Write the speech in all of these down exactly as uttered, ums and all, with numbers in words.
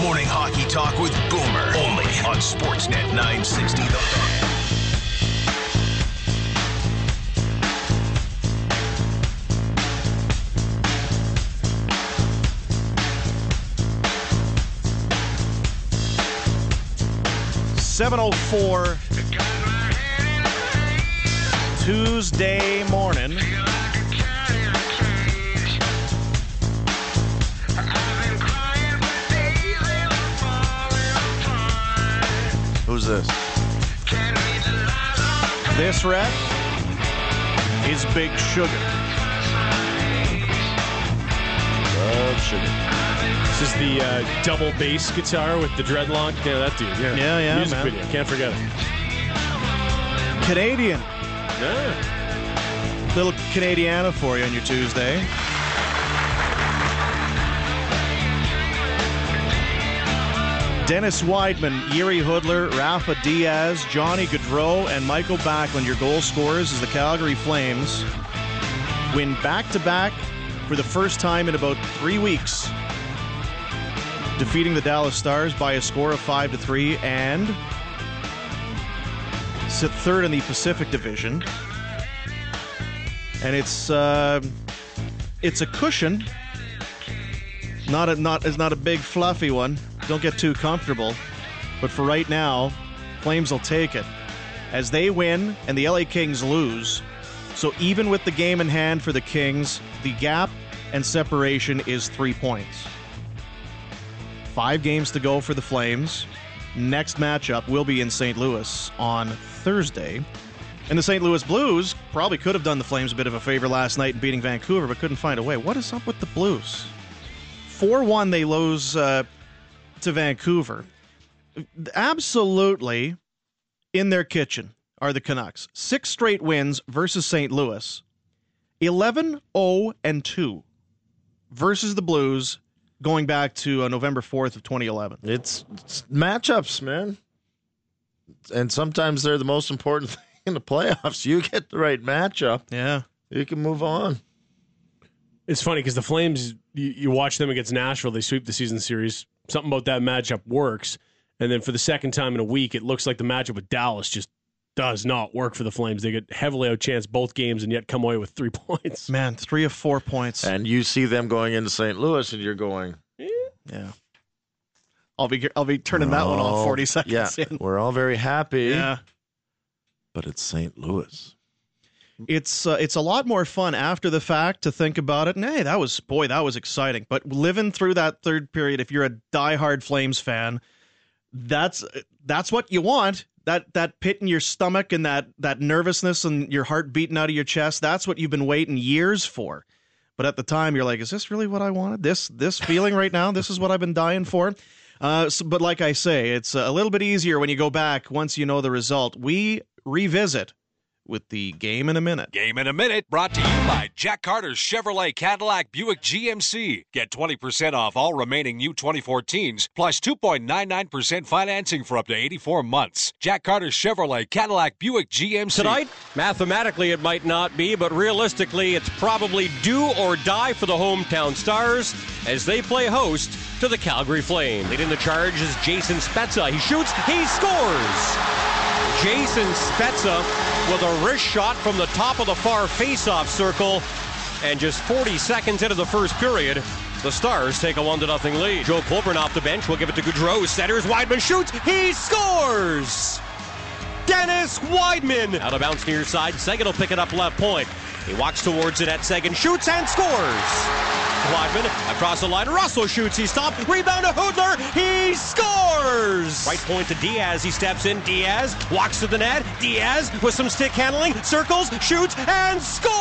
Morning Hockey Talk with Boomer. Only on Sportsnet nine sixty The Fan. seven oh four Tuesday morning. Who's this? This rep is Big Sugar. Love sugar. This is the uh, double bass guitar with the dreadlock. Yeah, that dude. Yeah, Yeah, yeah, Music man. video. Can't forget it. Canadian. Yeah. Little Canadiana for you on your Tuesday. Dennis Weidman, Yuri Hoodler, Rafa Diaz, Johnny Gaudreau, and Michael Backlund, your goal scorers as the Calgary Flames win back-to-back for the first time in about three weeks, defeating the Dallas Stars by a score of five to three and sit third in the Pacific Division. And it's uh, it's a cushion, not a not it's not a big fluffy one. Don't get too comfortable. But for right now, Flames will take it as they win and the L A Kings lose. So even with the game in hand for the Kings, the gap and separation is three points. Five games to go for the Flames. Next matchup will be in Saint Louis on Thursday. And the Saint Louis Blues probably could have done the Flames a bit of a favor last night in beating Vancouver, but couldn't find a way. What is up with the Blues? four one they lose uh, to Vancouver. Absolutely in their kitchen are the Canucks. Six straight wins versus Saint Louis. eleven oh and two versus the Blues going back to uh, November fourth of twenty eleven. It's, it's matchups, man. And sometimes they're the most important thing in the playoffs. You get the right matchup, Yeah. you can move on. It's funny because the Flames, you, you watch them against Nashville, they sweep the season series. Something about that matchup works. And then for the second time in a week, it looks like the matchup with Dallas just does not work for the Flames. They get heavily outchanced both games and yet come away with three points. Man, three of four points. And you see them going into Saint Louis, and you're going, Yeah. I'll be I'll be turning that one off forty seconds yeah, in. we're all very happy. Yeah. But it's Saint Louis. It's uh, it's a lot more fun after the fact to think about it. And hey, that was boy, that was exciting. But living through that third period, if you're a diehard Flames fan, that's that's what you want. That that pit in your stomach and that that nervousness and your heart beating out of your chest. That's what you've been waiting years for. But at the time, you're like, is this really what I wanted? This this feeling right now? This is what I've been dying for? Uh, so, but like I say, it's a little bit easier when you go back once you know the result. We revisit with the Game in a Minute. Game in a Minute, brought to you by Jack Carter's Chevrolet Cadillac Buick G M C. Get twenty percent off all remaining new twenty fourteens, plus two point nine nine percent financing for up to eighty-four months. Jack Carter's Chevrolet Cadillac Buick G M C. Tonight, mathematically it might not be, but realistically it's probably do or die for the hometown Stars as they play host to the Calgary Flames. Leading the charge is Jason Spezza. He shoots, he scores! Jason Spezza with a wrist shot from the top of the far face-off circle. And just forty seconds into the first period, the Stars take a one to nothing lead. Joe Colburn off the bench will give it to Gaudreau. Centers, Weidman shoots, he scores! Dennis Weidman! Out of bounds near side, Seguin will pick it up left point. He walks towards it at Seguin, shoots and scores! Weidman across the line, Russell shoots, he stopped, rebound to Hoodler, he scores! Right point to Diaz, he steps in, Diaz walks to the net, Diaz with some stick handling, circles, shoots, and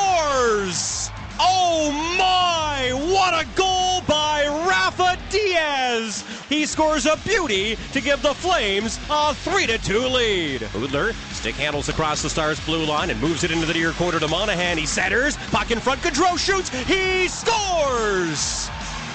scores! Oh my, what a goal by Rafa Diaz! He scores a beauty to give the Flames a three to two lead. Hoodler stick handles across the Stars' blue line and moves it into the near quarter to Monahan. He centers, puck in front, Gaudreau shoots, he scores!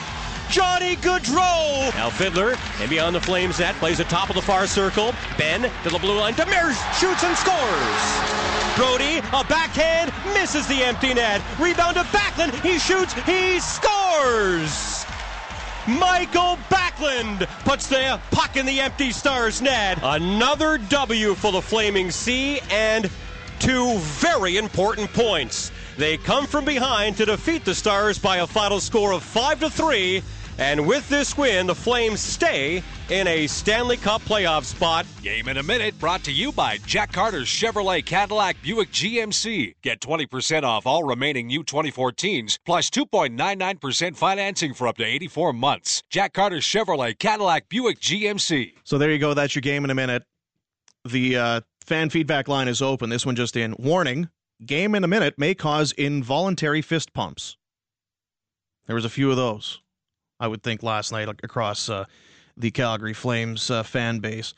Johnny Gaudreau! Now Fiddler, and beyond the Flames net, plays the top of the far circle. Ben to the blue line, Demers shoots and scores! Brody, a backhand, misses the empty net. Rebound to Backlund, he shoots, he scores! Michael Backlund puts the puck in the empty Stars net. Another W for the Flaming Sea, and two very important points. They come from behind to defeat the Stars by a final score of five to three, and with this win, the Flames stay in a Stanley Cup playoff spot. Game in a Minute brought to you by Jack Carter's Chevrolet Cadillac Buick G M C. Get twenty percent off all remaining new twenty fourteens, plus two point nine nine percent financing for up to eighty-four months. Jack Carter's Chevrolet Cadillac Buick G M C. So there you go. That's your Game in a Minute. The uh, fan feedback line is open. This one just in. Warning, Game in a Minute may cause involuntary fist pumps. There was a few of those, I would think, last night across uh, the Calgary Flames uh, fan base.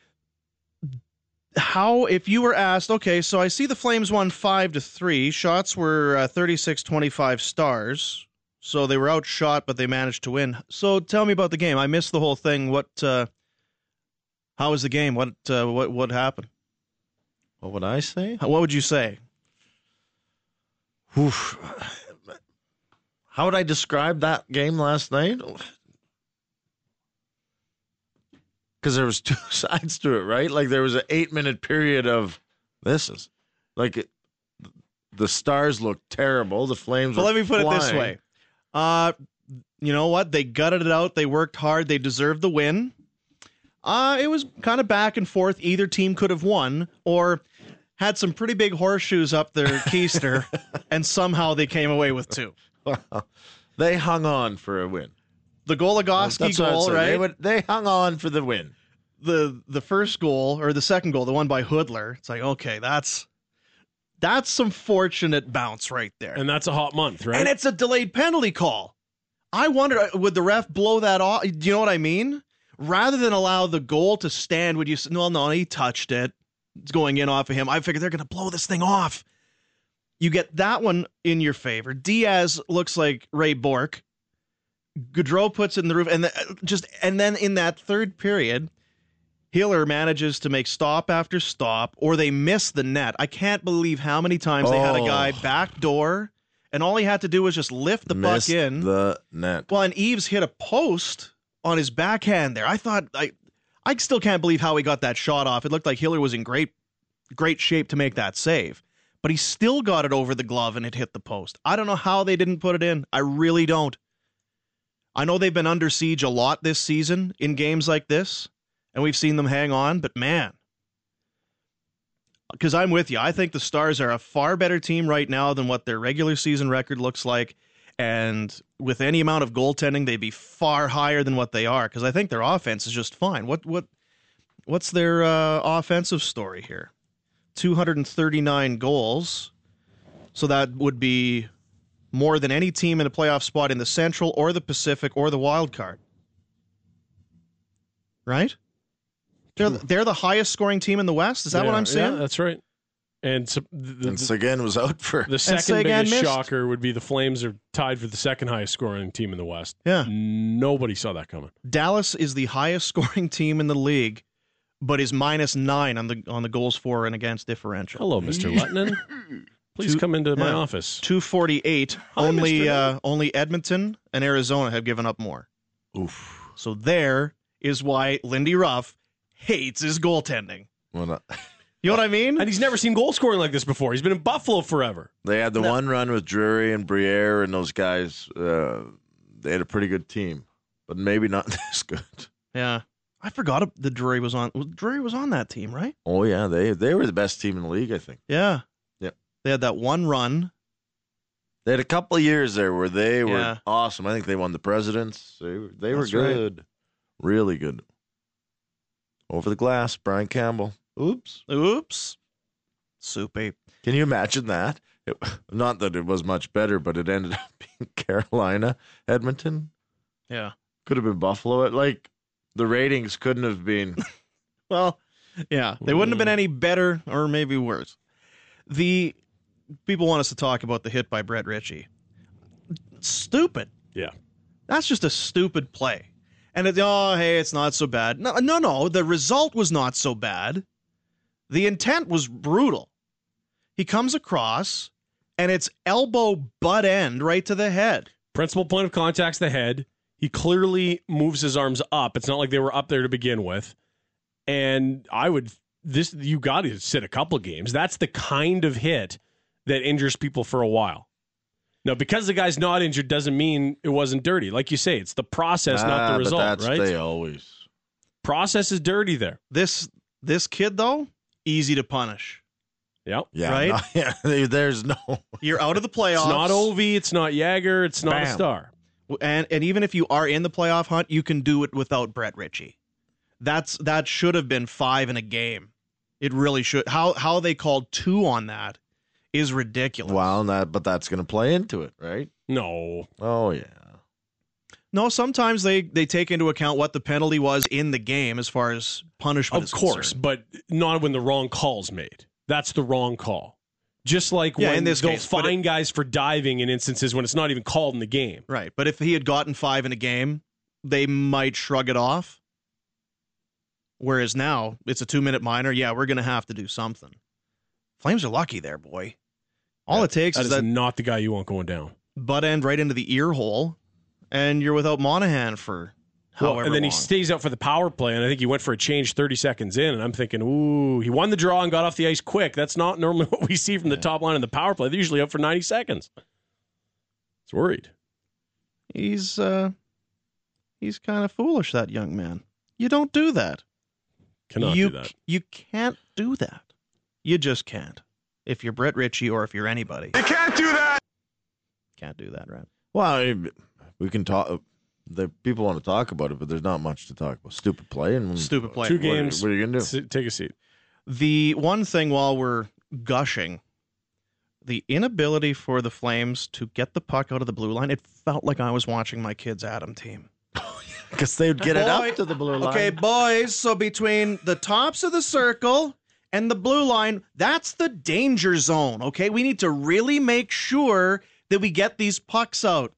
How, if you were asked, okay, so I see the Flames won five to three. Shots were uh, thirty-six twenty-five Stars. So they were outshot, but they managed to win. So tell me about the game. I missed the whole thing. What, uh, how was the game? What, uh, what, what happened? What would I say? What would you say? Oof. How would I describe that game last night? Because there was two sides to it, right? Like there was an eight-minute period of this is like it, the Stars looked terrible. The Flames. Well, were let me put flying. it this way. Uh, you know what? They gutted it out. They worked hard. They deserved the win. Uh, it was kind of back and forth. Either team could have won or had some pretty big horseshoes up their keister, and somehow they came away with two. Well, they hung on for a win. The Goligoski That's what I'd goal, say. right? They, would, they hung on for the win. The the first goal, or the second goal, the one by Hoodler, it's like, okay, that's that's some fortunate bounce right there. And that's a hot month, right? And it's a delayed penalty call. I wondered, would the ref blow that off? Do you know what I mean? Rather than allow the goal to stand, would you say, no, no, he touched it. It's going in off of him. I figured they're going to blow this thing off. You get that one in your favor. Diaz looks like Ray Bork. Gaudreau puts it in the roof, and the, just and then in that third period, Hiller manages to make stop after stop, or they miss the net. I can't believe how many times they had a guy backdoor, and all he had to do was just lift the Missed puck in. the net. Well, and Eves hit a post on his backhand there. I thought I, I still can't believe how he got that shot off. It looked like Hiller was in great, great shape to make that save, but he still got it over the glove and it hit the post. I don't know how they didn't put it in. I really don't. I know they've been under siege a lot this season in games like this, and we've seen them hang on, but man, because I'm with you. I think the Stars are a far better team right now than what their regular season record looks like, and with any amount of goaltending, they'd be far higher than what they are, because I think their offense is just fine. What what What's their uh, offensive story here? two hundred thirty-nine goals, so that would be more than any team in a playoff spot in the Central or the Pacific or the wild card. Right? They're, they're the highest scoring team in the West? Is that yeah, what I'm saying? Yeah, that's right. And, so the, And Seguin was out for the second Seguin biggest missed. shocker would be the Flames are tied for the second highest scoring team in the West. Yeah. Nobody saw that coming. Dallas is the highest scoring team in the league, but is minus nine on the on the goals for and against differential. Hello, Mister Lettinen. Please Two- come into my yeah. office. two forty-eight. Hi, Only Mister uh, only Edmonton and Arizona have given up more. Oof. So there is why Lindy Ruff hates his goaltending. Well, not- You know what I mean? And he's never seen goal scoring like this before. He's been in Buffalo forever. They had the No. one run with Drury and Briere and those guys. Uh, they had a pretty good team, but maybe not this good. Yeah. I forgot the Drury was on. Drury was on that team, right? Oh yeah, they they were the best team in the league, I think. Yeah. Yep. They had that one run. They had a couple of years there where they were Yeah. awesome. I think they won the Presidents. They were, they were That's right. good, really good. Over the glass, Brian Campbell. Oops. Oops. Soupy. Can you imagine that? It, not that it was much better, but it ended up being Carolina, Edmonton. Yeah. Could have been Buffalo. It like the ratings couldn't have been. Well, yeah. They wouldn't have been any better or maybe worse. The people want us to talk about the hit by Brett Ritchie. Stupid. Yeah. That's just a stupid play. And it, oh, hey, it's not so bad. No, no, no. The result was not so bad. The intent was brutal. He comes across, and it's elbow butt end right to the head. Principal point of contact's the head. He clearly moves his arms up. It's not like they were up there to begin with. And I would this you got to sit a couple games. That's the kind of hit that injures people for a while. Now, because the guy's not injured doesn't mean it wasn't dirty. Like you say, it's the process, ah, not the result, but that's right? They always Process is dirty there. This this kid though, easy to punish. Yep. yeah, Right? no, yeah. There's no You're out of the playoffs. It's not Ovi, it's not Jagger, it's not a Bam. star. and and even if you are in the playoff hunt, you can do it without Brett Ritchie. That's that should have been five in a game. It really should. How how they called two on that is ridiculous. well, that but that's going to play into it, right? No. Oh yeah. No, sometimes they they take into account what the penalty was in the game as far as punishment. Of is course, concerned. but not when the wrong call's made. That's the wrong call. Just like Yeah, when in this they'll case, but fine it- guys for diving in instances when it's not even called in the game. Right, but if he had gotten five in a game, they might shrug it off. Whereas now it's a two minute minor. Yeah, we're gonna have to do something. Flames are lucky there, boy. All it takes That is is that not the guy you want going down. butt end right into the ear hole, and you're without Monahan for Well, however and then he long. stays out for the power play, and I think he went for a change thirty seconds in, and I'm thinking, ooh, he won the draw and got off the ice quick. That's not normally what we see from the top line in the power play. They're usually out for ninety seconds. It's worried. He's uh, he's kind of foolish, that young man. You don't do that. Cannot you do that. you can't do that. You just can't. If you're Brett Ritchie or if you're anybody, You can't do that. can't do that, right? Well, I mean, we can talk. The people want to talk about it, but there's not much to talk about. Stupid play and Stupid play. Two What, games. what are you gonna do? Sit- take a seat. The one thing while we're gushing, the inability for the Flames to get the puck out of the blue line, it felt like I was watching my kids' Adam team. Because they would get it Boy- up to the blue line. Okay, boys, so between the tops of the circle and the blue line, that's the danger zone, okay? We need to really make sure that we get these pucks out.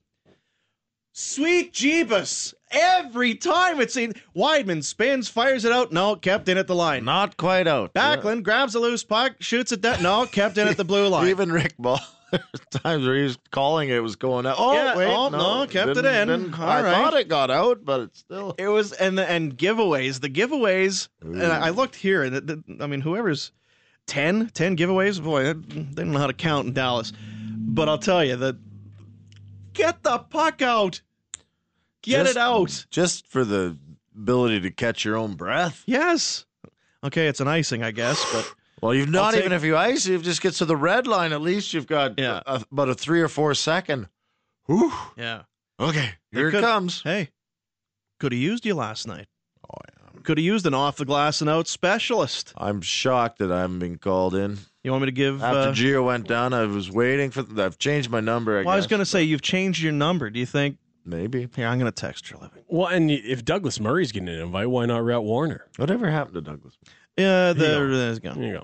Sweet Jeebus. Every time it's in, Weidman spins, fires it out. No, kept in at the line. Not quite out. Backlund grabs a loose puck, shoots it down. No, kept in at the blue line. Even Rick Ball. Times where he was calling it, it was going out. Oh, Yeah, wait, oh, no, no, kept it didn't- in. didn't- All I right. thought it got out, but it's still. It was and the, and giveaways. The giveaways. And I, I looked here, and the, the, I mean, whoever's ten, ten giveaways. Boy, they don't know how to count in Dallas. But I'll tell you that. Get the puck out. Get Just- it out. Just for the ability to catch your own breath. Yes. Okay, it's an icing, I guess, but Well, you've not take- even if you ice, you just get to the red line. At least you've got Yeah. a, about a three or four second. Whew. yeah. Okay, here it could- comes. Hey, could have used you last night. Oh yeah. Could have used an off the glass and out specialist. I'm shocked that I haven't been called in. You want me to give? After Uh, Gio went down, I was waiting for. I've changed my number. I well, I was guess. going to say you've changed your number. Do you think? Maybe. Here, I'm going to text your living. Well, and if Douglas Murray's getting an invite, why not Rhett Warner? Whatever happened to Douglas? Yeah, there, go. there's go. There you go.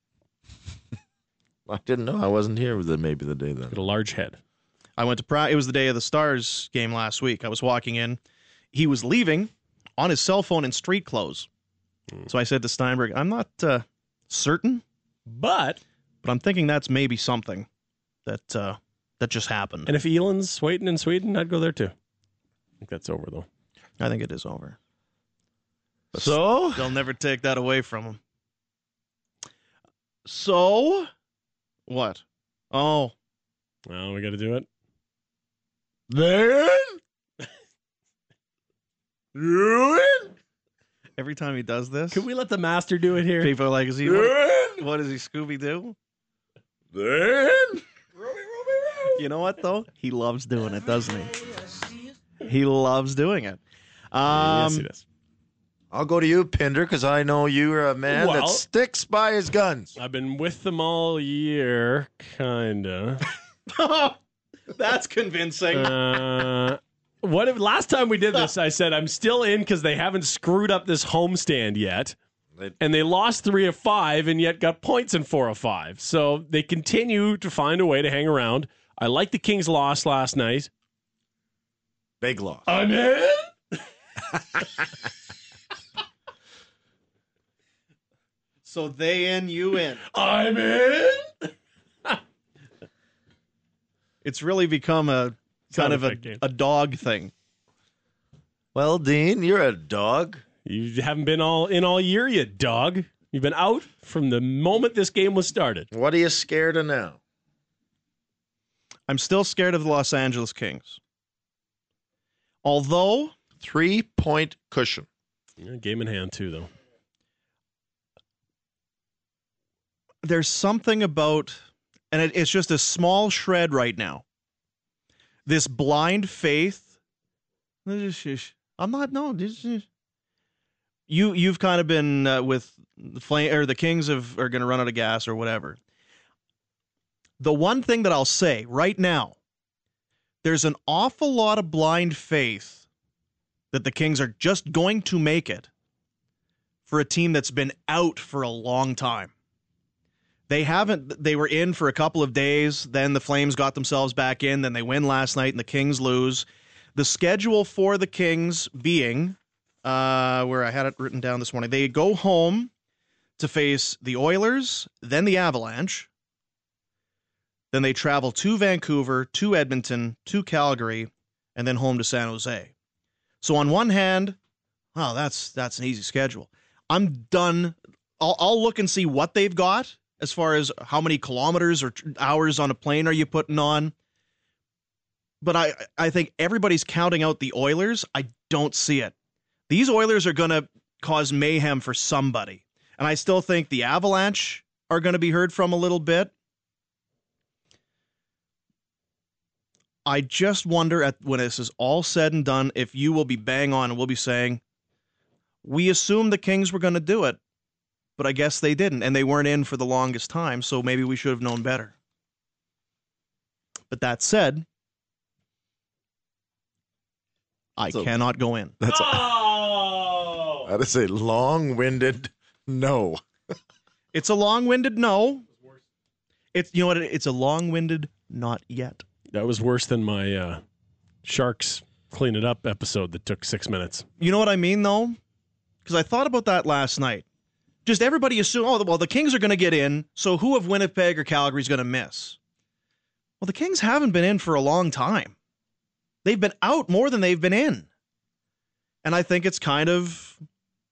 I didn't know. I wasn't here. The maybe the day then. Get a large head. I went to pra- it was the day of the Stars game last week. I was walking in. He was leaving on his cell phone in street clothes. So I said to Steinberg, I'm not uh, certain, But, but I'm thinking that's maybe something that uh, that just happened. and if Eland's waiting in Sweden, I'd go there too. I think that's over, though. I think it is over. So They'll never take that away from him. So, what? Oh, Well, we got to do it. then ruin. every time he does this, Could we let the master do it here? people are like, is he, what, what is he, Scooby-Doo? Then You know what, though? He loves doing it, doesn't he? He loves doing it. Um, yes, he does. I'll go to you, Pinder, because I know you're a man Well- that sticks by his guns. I've been with them all year, kinda. That's convincing. Uh, what if, last time we did this, I said I'm still in because they haven't screwed up this homestand yet, They- and they lost three of five, and yet got points in four of five. So they continue to find a way to hang around. I like the Kings' loss last night. Big loss. I'm in. So they in, you in. I'm in. It's really become a kind Sound of a, effect game. a dog thing. Well, Dean, you're a dog. You haven't been all in all year, you dog. You've been out from the moment this game was started. What are you scared of now? I'm still scared of the Los Angeles Kings. Although... Three-point cushion. Yeah, game in hand, too, though. There's something about... And it, it's just a small shred right now. This blind faith. I'm not, no. You, you've kind of been uh, with the flame, or the Kings have, are going to run out of gas or whatever. The one thing that I'll say right now, there's an awful lot of blind faith that the Kings are just going to make it for a team that's been out for a long time. They haven't, they were in for a couple of days, then the Flames got themselves back in, then they win last night and the Kings lose. The schedule for the Kings being, uh, where I had it written down this morning, they go home to face the Oilers, then the Avalanche, then they travel to Vancouver, to Edmonton, to Calgary, and then home to San Jose. So on one hand, oh, that's that's an easy schedule. I'm done. I'll, I'll look and see what they've got as far as how many kilometers or hours on a plane are you putting on. But I, I think everybody's counting out the Oilers. I don't see it. These Oilers are going to cause mayhem for somebody. And I still think the Avalanche are going to be heard from a little bit. I just wonder, at when this is all said and done, if you will be bang on and we'll be saying, we assumed the Kings were going to do it, but I guess they didn't, and they weren't in for the longest time, so maybe we should have known better. But that said, I So- cannot go in. That's a, that is a long-winded no. It's a long-winded no. It's, you know what? It's a long-winded not yet. That was worse than my uh, Sharks Clean It Up episode that took six minutes. You know what I mean, though? Because I thought about that last night. Just everybody assume, oh, well, the Kings are going to get in, so who of Winnipeg or Calgary is going to miss? Well, the Kings haven't been in for a long time. They've been out more than they've been in. And I think it's kind of,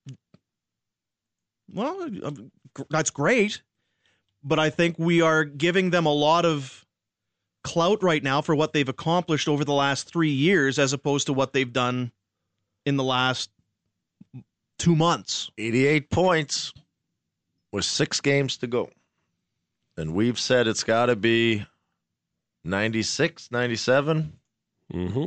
well, that's great. But I think we are giving them a lot of clout right now for what they've accomplished over the last three years as opposed to what they've done in the last two months. eighty-eight points with six games to go. And we've said it's got to be ninety-six, ninety-seven. Mm-hmm.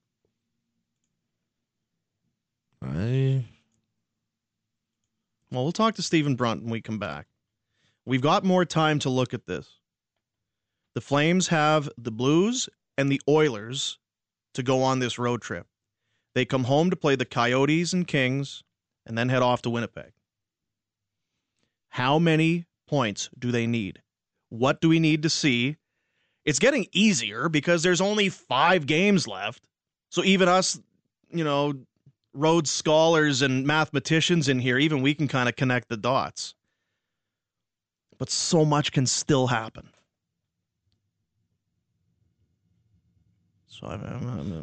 I... Well, we'll talk to Stephen Brunt when we come back. We've got more time to look at this. The Flames have the Blues and the Oilers to go on this road trip. They come home to play the Coyotes and Kings and then head off to Winnipeg. How many points do they need? What do we need to see? It's getting easier because there's only five games left. So even us, you know, Rhodes scholars and mathematicians in here, even we can kind of connect the dots. But so much can still happen. So I'm, I'm,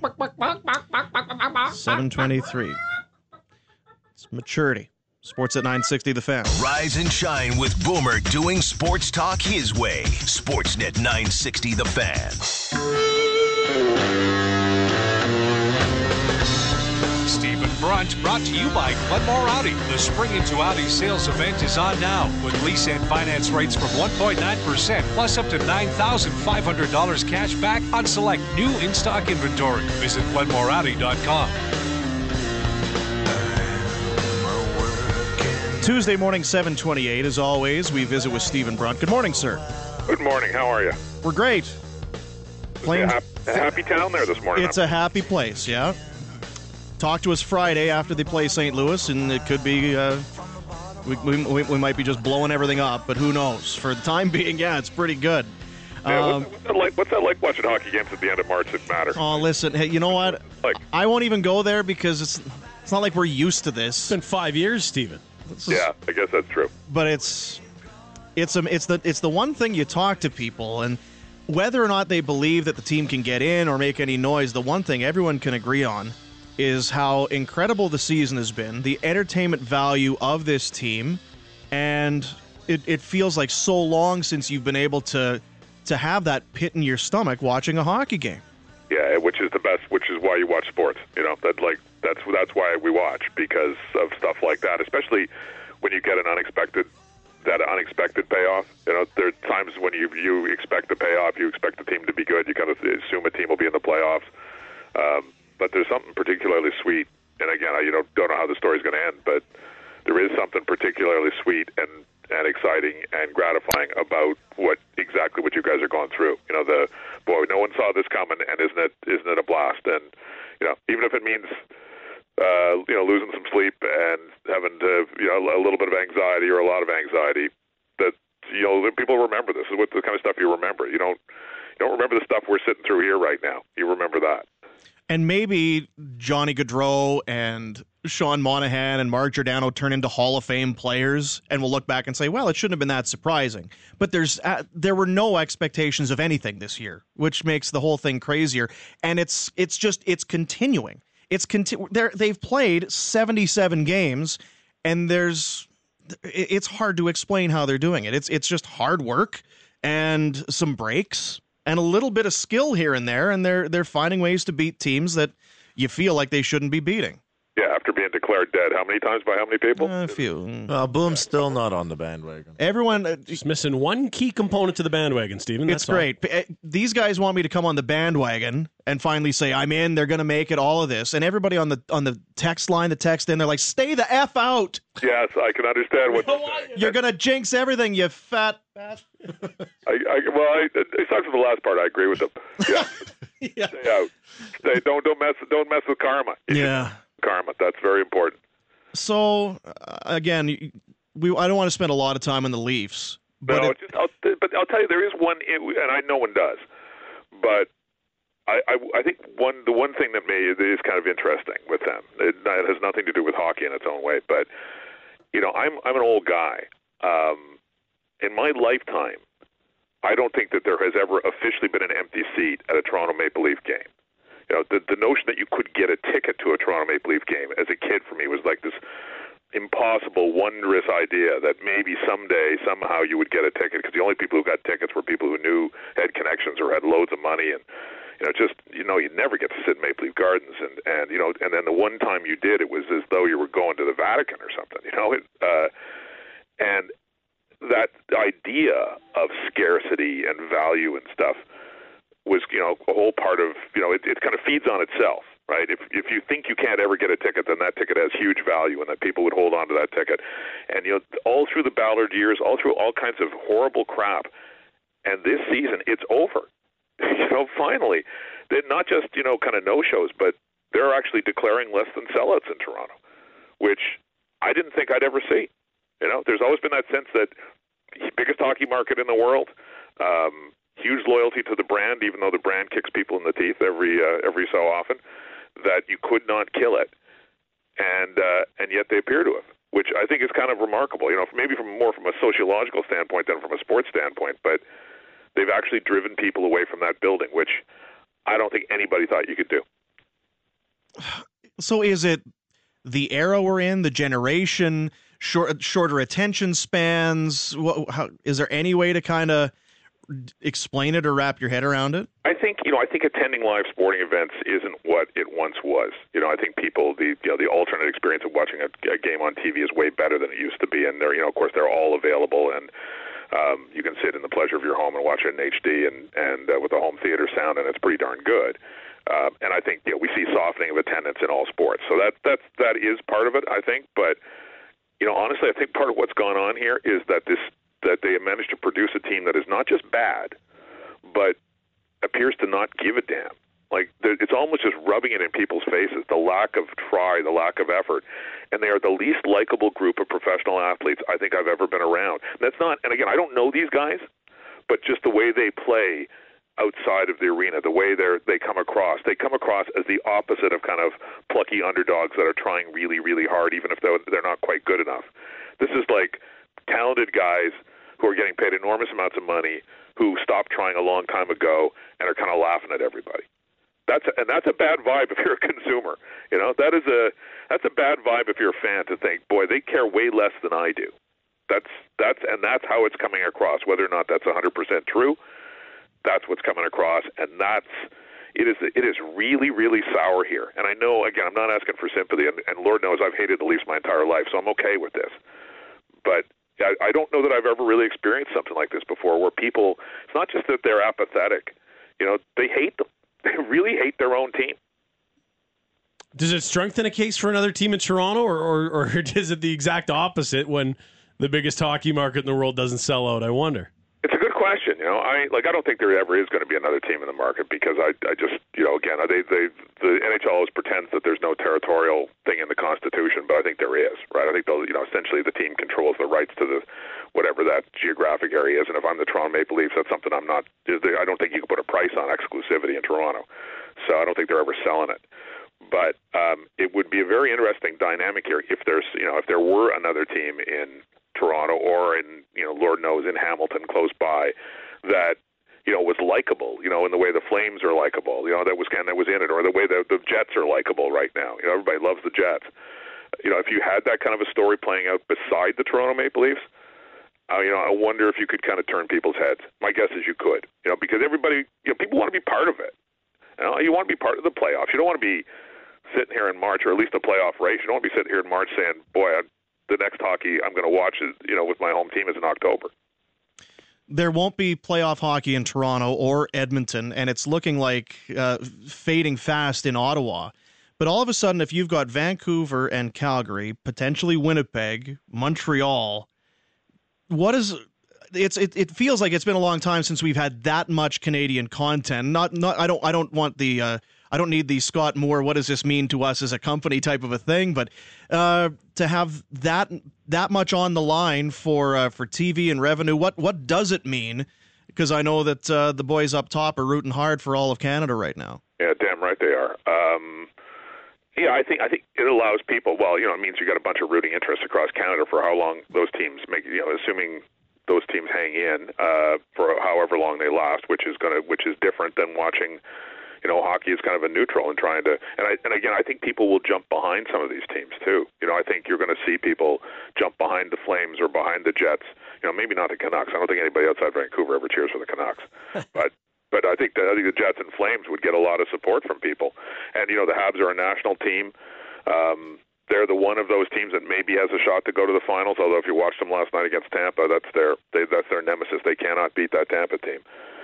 I'm seven twenty-three. It's maturity. Sports at nine sixty, The Fan. Rise and shine with Boomer doing sports talk his way. Sportsnet nine sixty, The Fan. Stephen Brunt, brought to you by Glenmore Audi. The Spring into Audi sales event is on now with lease and finance rates from one point nine percent plus up to nine thousand five hundred dollars cash back on select new in-stock inventory. Visit Glenmore Audi dot com. Tuesday morning, seven twenty-eight. As always, we visit with Stephen Brunt. Good morning, sir. Good morning. How are you? We're great. A Flames, hap- a happy town there this morning. it's a happy place, yeah. Talk to us Friday after they play Saint Louis, and it could be, uh, we, we, we might be just blowing everything up, but who knows? For the time being, yeah, it's pretty good. Yeah, Um, what's, what's, that like, what's that like watching hockey games at the end of March that matter? oh, listen, hey, you know what? Like- I won't even go there because it's it's not like we're used to this. It's been five years, Stephen. This is- Yeah, I guess that's true. but it's it's a, it's the it's the one thing you talk to people, and whether or not they believe that the team can get in or make any noise, the one thing everyone can agree on is how incredible the season has been, the entertainment value of this team, and it, it feels like so long since you've been able to to have that pit in your stomach watching a hockey game. Yeah, which is the best. Which is why you watch sports. You know, that like that's that's why we watch, because of stuff like that. Especially when you get an unexpected that unexpected payoff. You know, there are times when you you expect the payoff, you expect the team to be good, you kind of assume a team will be in the playoffs. Um, but there's something particularly sweet, and again, I you know don't know how the story's going to end, but there is something particularly sweet and and exciting and gratifying about what exactly what you guys are going through. You know, the boy, no one saw this coming, and isn't it isn't it a blast? And you know, even if it means uh, you know losing some sleep and having to you know a little bit of anxiety or a lot of anxiety, that you know people remember this. This is what the kind of stuff you remember. You don't you don't remember the stuff we're sitting through here right now. You remember that. And maybe Johnny Gaudreau and Sean Monahan and Mark Giordano turn into Hall of Fame players, and we'll look back and say, well, it shouldn't have been that surprising. But there's uh, there were no expectations of anything this year, which makes the whole thing crazier. And it's it's just it's continuing. It's conti- they've played seventy-seven games, and there's it's hard to explain how they're doing it. It's it's just hard work and some breaks and a little bit of skill here and there, and they're they're finding ways to beat teams that you feel like they shouldn't be beating. Yeah, after being declared dead, how many times by how many people? Uh, a few. Well, Boom's still not on the bandwagon. Everyone uh, Just missing one key component to the bandwagon, Stephen. That's it's great. All. These guys want me to come on the bandwagon and finally say I'm in. They're going to make it. All of this, and everybody on the on the text line, the text in, they're like, "Stay the f out." Yes, I can understand what you're saying. You're going to jinx everything, you fat bastard. I, I, well, I, except for the last part, I agree with them. Yeah, yeah. Stay out. Stay. Don't don't mess. Don't mess with karma. Yeah. Karma. That's very important. So uh, again, we I don't want to spend a lot of time on the Leafs, but no, it, just, I'll, but I'll tell you, there is one, and I no one does, but I, I, I think one the one thing that may is kind of interesting with them. It, it has nothing to do with hockey in its own way, but you know, I'm I'm an old guy. Um, in my lifetime, I don't think that there has ever officially been an empty seat at a Toronto Maple Leaf game. You know, the, the notion that you could get a ticket to a Toronto Maple Leaf game as a kid for me was like this impossible, wondrous idea that maybe someday, somehow you would get a ticket, because the only people who got tickets were people who knew, had connections, or had loads of money. And, you know, just, you know, you'd never get to sit in Maple Leaf Gardens. And, and you know, and then the one time you did, it was as though you were going to the Vatican or something, you know. It, uh, and that idea of scarcity and value and stuff was, you know, a whole part of, you know, it, it kind of feeds on itself, right? If if you think you can't ever get a ticket, then that ticket has huge value, and that people would hold on to that ticket. And, you know, all through the Ballard years, all through all kinds of horrible crap, and this season, it's over. You know, finally, they're not just, you know, kind of no-shows, but they're actually declaring less than sellouts in Toronto, which I didn't think I'd ever see. You know, there's always been that sense that biggest hockey market in the world, um, huge loyalty to the brand, even though the brand kicks people in the teeth every uh, every so often, that you could not kill it, and uh, and yet they appear to have, which I think is kind of remarkable. You know, maybe from more from a sociological standpoint than from a sports standpoint, but they've actually driven people away from that building, which I don't think anybody thought you could do. So is it the era we're in, the generation, short, shorter attention spans? What, how, is there any way to kind of explain it or wrap your head around it? I think, you know, I think attending live sporting events isn't what it once was. You know, I think people, the you know, the alternate experience of watching a, a game on T V is way better than it used to be, and they're, you know, of course, they're all available, and um, you can sit in the pleasure of your home and watch it in H D and and uh, with a home theater sound, and it's pretty darn good. Uh, and I think, you know, we see softening of attendance in all sports, so that that's that is part of it, I think. But you know, honestly, I think part of what's gone on here is that this that they have managed to produce a team that is not just bad, but appears to not give a damn. Like, it's almost just rubbing it in people's faces, the lack of try, the lack of effort. And they are the least likable group of professional athletes I think I've ever been around. That's not, and again, I don't know these guys, but just the way they play outside of the arena, the way they they come across, they come across as the opposite of kind of plucky underdogs that are trying really, really hard, even if they're, they're not quite good enough. This is like talented guys who are getting paid enormous amounts of money, who stopped trying a long time ago and are kind of laughing at everybody. That's a, and that's a bad vibe if you're a consumer. You know, that is a that's a bad vibe if you're a fan to think, boy, they care way less than I do. That's that's and that's how it's coming across. Whether or not that's one hundred percent true, that's what's coming across, and that's it is it is really really sour here. And I know, again, I'm not asking for sympathy, and, and Lord knows I've hated the Leafs my entire life, so I'm okay with this. But I, I don't know that I've ever really experienced something like this before, where people, it's not just that they're apathetic, you know, they hate them. They really hate their own team. Does it strengthen a case for another team in Toronto, or, or, or is it the exact opposite when the biggest hockey market in the world doesn't sell out? I wonder. It's a good question. You know, I like. I don't think there ever is going to be another team in the market because I, I just, you know, again, they, they, the N H L always pretends that there's no territorial thing in the Constitution, but I think there is, right? I think they'll, you know, essentially the team controls the rights to the whatever that geographic area is, and if I'm the Toronto Maple Leafs, that's something I'm not. I don't think you can put a price on exclusivity in Toronto, so I don't think they're ever selling it. But um, it would be a very interesting dynamic here if there's, you know, if there were another team in Toronto or in, you know, Lord knows in Hamilton close by that, you know, was likable, you know, in the way the Flames are likable, you know, that was kind of, that was in it, or the way the, the Jets are likable right now. You know, everybody loves the Jets. You know, if you had that kind of a story playing out beside the Toronto Maple Leafs, uh, you know, I wonder if you could kind of turn people's heads. My guess is you could, you know, because everybody, you know, people want to be part of it. You know, you want to be part of the playoffs. You don't want to be sitting here in March, or at least a playoff race. You don't want to be sitting here in March saying, boy, I, the next hockey I'm going to watch is, you know, with my home team is in October. There won't be playoff hockey in Toronto or Edmonton, and it's looking like uh, fading fast in Ottawa. But all of a sudden, if you've got Vancouver and Calgary, potentially Winnipeg, Montreal, what is it's it, it feels like it's been a long time since we've had that much Canadian content. Not not I don't I don't want the uh, I don't need the Scott Moore, what does this mean to us as a company type of a thing, but uh, to have that that much on the line for uh, for T V and revenue, what what does it mean? Because I know that uh, the boys up top are rooting hard for all of Canada right now. Yeah, damn right they are. Um, yeah, I think I think it allows people. Well, you know, it means you got a bunch of rooting interests across Canada for how long those teams make. You know, assuming those teams hang in uh, for however long they last, which is gonna which is different than watching. You know, hockey is kind of a neutral and trying to, and I, and again, I think people will jump behind some of these teams too. You know, I think you're going to see people jump behind the Flames or behind the Jets. You know, maybe not the Canucks. I don't think anybody outside Vancouver ever cheers for the Canucks, but but I think that I think the Jets and Flames would get a lot of support from people. And you know, the Habs are a national team. Um, they're the one of those teams that maybe has a shot to go to the finals. Although if you watched them last night against Tampa, that's their they, that's their nemesis. They cannot beat that Tampa team.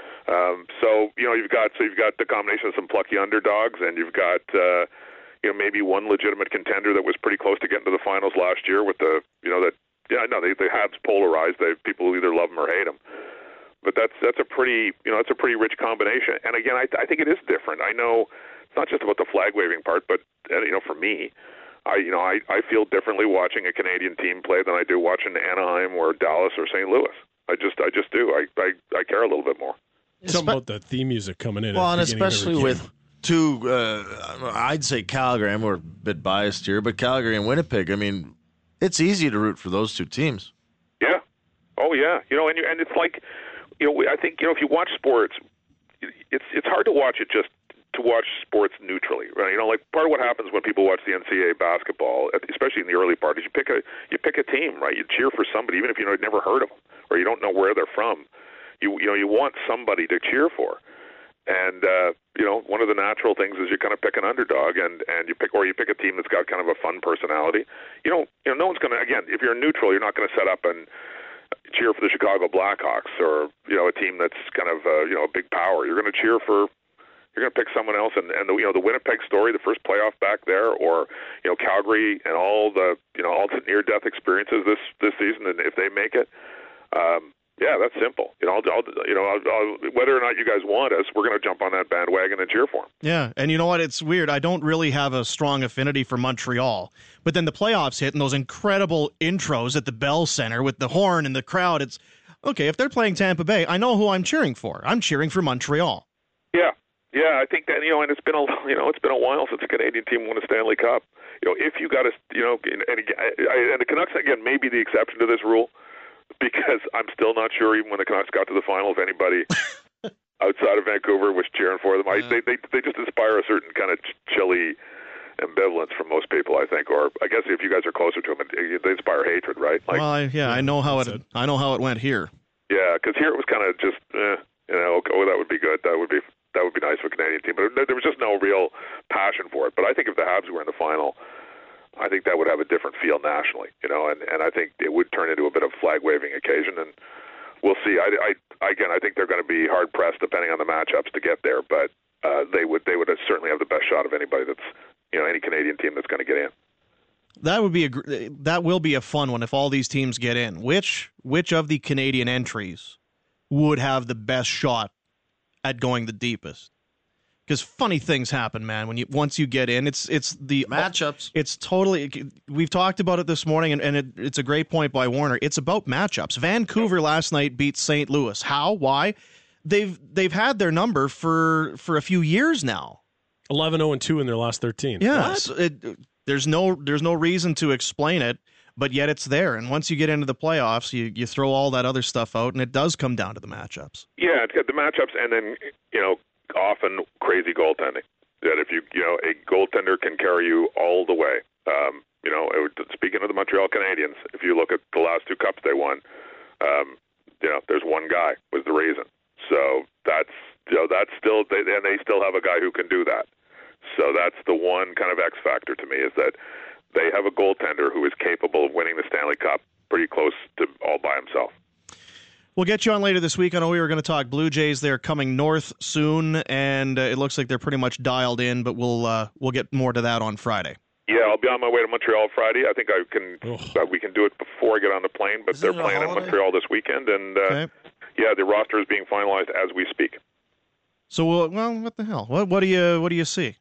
Um, so you know you've got so you've got the combination of some plucky underdogs, and you've got uh, you know maybe one legitimate contender that was pretty close to getting to the finals last year with the you know that yeah no they they Habs polarized. They people either love them or hate them, but that's that's a pretty you know that's a pretty rich combination. And again, I I think it is different. I know it's not just about the flag waving part, but uh, you know for me, I you know I I feel differently watching a Canadian team play than I do watching Anaheim or Dallas or Saint Louis. I just I just do. I I, I care a little bit more. Something about the theme music coming in. Well, and especially with two, uh, I'd say Calgary. I'm more a bit biased here, but Calgary and Winnipeg. I mean, it's easy to root for those two teams. Yeah. Oh, yeah. You know, and you, and it's like, you know, I think you know if you watch sports, it's it's hard to watch it just to watch sports neutrally, right? You know, like part of what happens when people watch the N C double A basketball, especially in the early part, is you pick a you pick a team, right? You cheer for somebody, even if you know never heard of them or you don't know where they're from. You you know you want somebody to cheer for, and uh, you know one of the natural things is you kind of pick an underdog, and, and you pick or you pick a team that's got kind of a fun personality. You don't you know no one's going to again if you're neutral, you're not going to set up and cheer for the Chicago Blackhawks or you know a team that's kind of uh, you know a big power. You're going to cheer for you're going to pick someone else, and and the, you know the Winnipeg story, the first playoff back there, or you know Calgary and all the you know all the near death experiences this this season, and if they make it. Um, Yeah, that's simple. You know, I'll, I'll, you know, I'll, I'll, whether or not you guys want us, we're going to jump on that bandwagon and cheer for them. Yeah, and you know what? It's weird. I don't really have a strong affinity for Montreal, but then the playoffs hit and those incredible intros at the Bell Center with the horn and the crowd. It's okay if they're playing Tampa Bay. I know who I'm cheering for. I'm cheering for Montreal. Yeah, yeah. I think that you know, and it's been a you know, it's been a while since a Canadian team won a Stanley Cup. You know, if you got to, you know, and, and, and the Canucks again may be the exception to this rule. Because I'm still not sure, even when the Canucks got to the final, if anybody outside of Vancouver was cheering for them. I, they, they they just inspire a certain kind of ch- chilly ambivalence from most people, I think. Or I guess if you guys are closer to them, they inspire hatred, right? Like, well, I, yeah, I know how it, it. I know how it went here. Yeah, because here it was kind of just, eh, you know, okay, oh, that would be good. That would be that would be nice for a Canadian team. But there was just no real passion for it. But I think if the Habs were in the final, I think that would have a different feel nationally, you know, and, and I think it would turn into a bit of a flag-waving occasion, and we'll see. I, I, again, I think they're going to be hard-pressed depending on the matchups to get there, but uh, they would they would certainly have the best shot of anybody that's, you know, any Canadian team that's going to get in. That would be a gr- that will be a fun one if all these teams get in. Which which of the Canadian entries would have the best shot at going the deepest? Because funny things happen, man. When you once you get in, it's it's the Matchups. It's totally. We've talked about it this morning, and, and it, it's a great point by Warner. It's about matchups. Vancouver last night beat Saint Louis. How? Why? They've they've had their number for for a few years now. eleven oh and two in their last thirteen. Yeah, so it, there's no there's no reason to explain it, but yet it's there. And once you get into the playoffs, you you throw all that other stuff out, and it does come down to the matchups. Yeah, it's got the matchups, and then, you know, often crazy goaltending. That if you you know a goaltender can carry you all the way. Um, you know, it would, speaking of the Montreal Canadiens, if you look at the last two cups they won, um, you know, there's one guy was the reason. So that's you know that's still they, and they still have a guy who can do that. So that's the one kind of X factor to me, is that they have a goaltender who is capable of winning the Stanley Cup pretty close to all by himself. We'll get you on later this week. I know we were going to talk Blue Jays. They're coming north soon, and uh, it looks like they're pretty much dialed in, but we'll uh, we'll get more to that on Friday. Yeah, I'll be on my way to Montreal Friday. I think I can. Uh, we can do it before I get on the plane, but Isn't they're it a playing in holiday? Montreal this weekend, and uh, Okay. yeah, the roster is being finalized as we speak. So, we'll, well, what the hell? What what do you what do you see?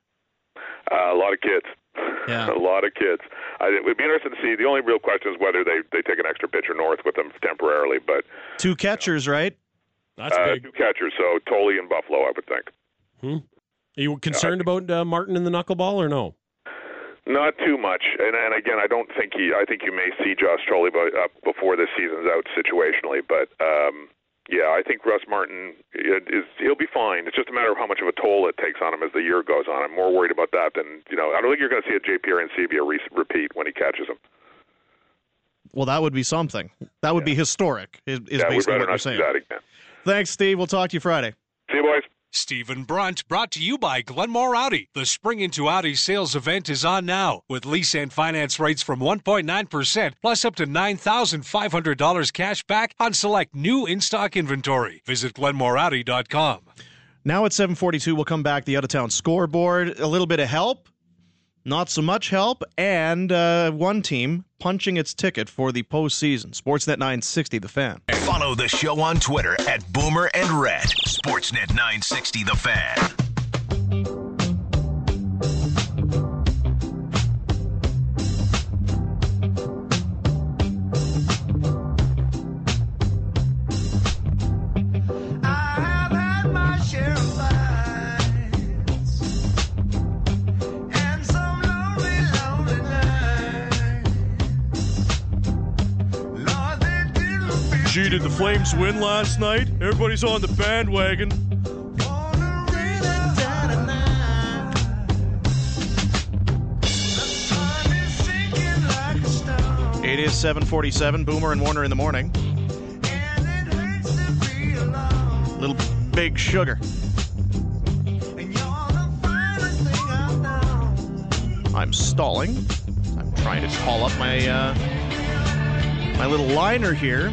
Uh, a lot of kids. Yeah. a lot of kids. I, it would be interesting to see. The only real question is whether they, they take an extra pitcher north with them temporarily. But Two catchers, right? That's uh, big. two catchers, so Tolley and Buffalo, I would think. Are you concerned about uh, Martin and the knuckleball or no? Not too much, and, and again, I don't think he. I think you may see Josh Tolley up before this season's out situationally, but um, yeah, I think Russ Martin is he'll be fine. It's just a matter of how much of a toll it takes on him as the year goes on. I'm more worried about that than you know. I don't think you're going to see a J P Arancibia re- repeat when he catches him. Well, that would be something. That would Yeah. be historic, is, is yeah, we'd basically better what you're not saying. do that again. Thanks, Steve. We'll talk to you Friday. See you, boys. Stephen Brunt, brought to you by Glenmore Audi. The Spring Into Audi sales event is on now, with lease and finance rates from one point nine percent, plus up to nine thousand five hundred dollars cash back on select new in-stock inventory. Visit glenmore audi dot com. Now at seven forty-two, we'll come back the out-of-town scoreboard. A little bit of help, not so much help, and uh, one team punching its ticket for the postseason. Sportsnet nine sixty, The Fan. Follow the show on Twitter at Boomer and Red. Sportsnet nine sixty The Fan. Gee, did the Flames win last night? Everybody's on the bandwagon. It is seven forty-seven. Boomer and Warner in the morning. Little Big Sugar. I'm stalling. I'm trying to call up my uh, my little liner here.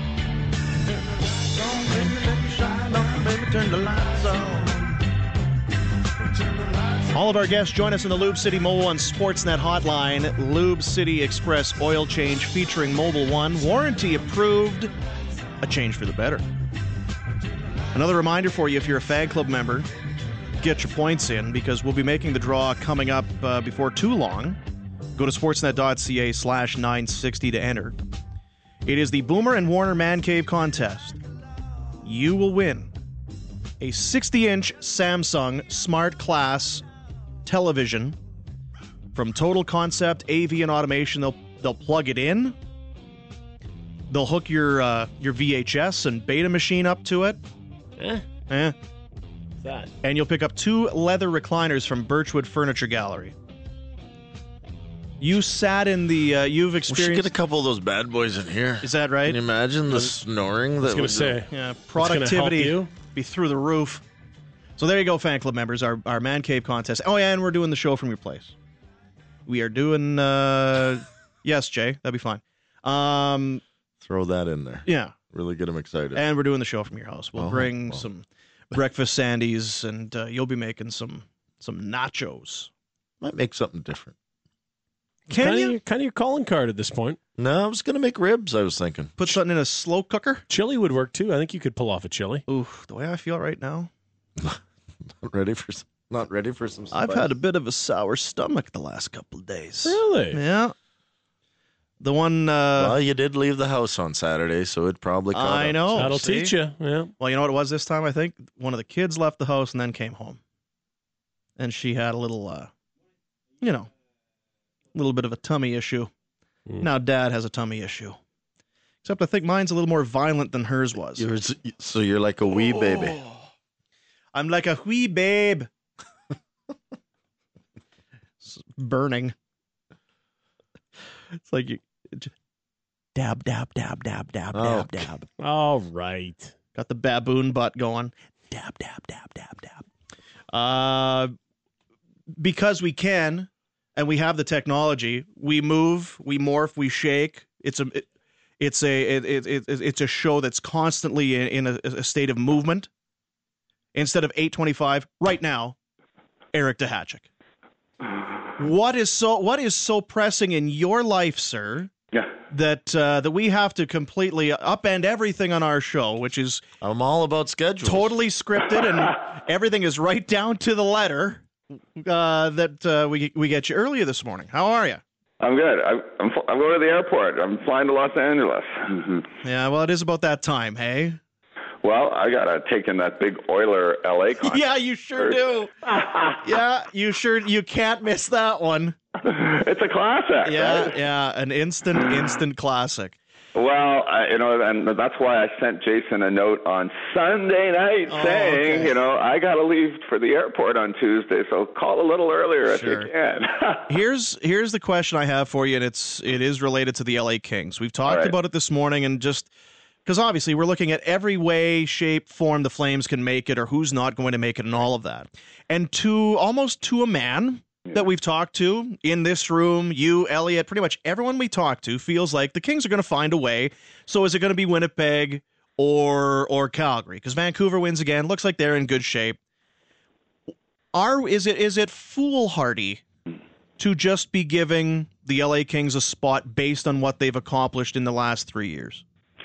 All of our guests join us in the Lube City Mobile One Sportsnet hotline. Lube City Express oil change featuring Mobile One. Warranty approved. A change for the better. Another reminder for you, if you're a Fag Club member, get your points in, because we'll be making the draw coming up uh, before too long. Go to sportsnet.ca slash 960 to enter. It is the Boomer and Warner Man Cave contest. You will win a sixty-inch Samsung Smart Class television from Total Concept A V and Automation. They'll they'll plug it in. They'll hook your uh, your V H S and beta machine up to it. Eh? Eh. that? And you'll pick up two leather recliners from Birchwood Furniture Gallery. You sat in the, uh, you've We should experienced... get a couple of those bad boys in here. Is that right? Can you imagine the snoring? That I was going would to say. Yeah, It's gonna help productivity you? be through the roof. So there you go, fan club members, our, our Man Cave contest. Oh, yeah, and we're doing the show from your place. We are doing, uh, yes, Jay, that'd be fine. Um, Throw that in there. yeah, Really get them excited. and we're doing the show from your house. We'll Uh-huh. bring Well. some breakfast sandies, and uh, you'll be making some some nachos. Might make something different. Can Kind you of, kind of your calling card at this point. No, I was going to make ribs, I was thinking. put something in a slow cooker? Chili would work too. I think you could pull off a chili. Ooh, the way I feel right now, Not ready for some, not ready for some I've spice. had a bit of a sour stomach the last couple of days. Really? Yeah. The one, uh, Well, you did leave the house on Saturday, so it probably caught I up. know. That'll see? teach you. Yeah. Well, you know what it was this time, I think? One of the kids left the house and then came home. And she had a little, uh, you know, a little bit of a tummy issue. Mm. Now Dad has a tummy issue. Except I think mine's a little more violent than hers was. You're, so you're like a wee baby. I'm like a wee babe. It's burning. It's like you just dab, dab, dab, dab, dab, Oh, dab, dab. All right. Got the baboon butt going. Dab, dab, dab, dab, dab. Uh, because we can, and we have the technology, we move, we morph, we shake. It's a, it, it's a, it, it, it, it's a show that's constantly in, in a, a state of movement. Instead of eight twenty-five, right now, Eric Duhatschek. What is so, what is so pressing in your life, sir? Yeah. That uh, that we have to completely upend everything on our show, which is I'm all about schedules. totally scripted and everything is right down to the letter. Uh, that uh, we we get you earlier this morning. How are you? I'm good. I, I'm fl- I'm going to the airport. I'm flying to Los Angeles. Mm-hmm. Yeah, well, it is about that time, hey? Well, I got to take in that big Oiler L A concert. Yeah, you sure do. Yeah, you sure you can't miss that one. It's a classic. Yeah, right? yeah, an instant, instant classic. Well, I, you know, and that's why I sent Jason a note on Sunday night Oh, saying, okay. you know, I got to leave for the airport on Tuesday, so call a little earlier Sure. if you can. Here's here's the question I have for you, and it's it is related to the L A Kings. We've talked All right. about it this morning, and just because obviously we're looking at every way, shape, form the Flames can make it, or who's not going to make it, and all of that. And to almost to a man that we've talked to in this room, you, Elliot, pretty much everyone we talk to feels like the Kings are going to find a way. So is it going to be Winnipeg or or Calgary? Because Vancouver wins again. Looks like they're in good shape. Are is it is it foolhardy to just be giving the L A Kings a spot based on what they've accomplished in the last three years?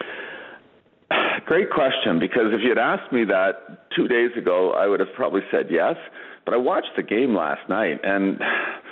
Great question, because if you'd asked me that two days ago, I would have probably said yes. But I watched the game last night, and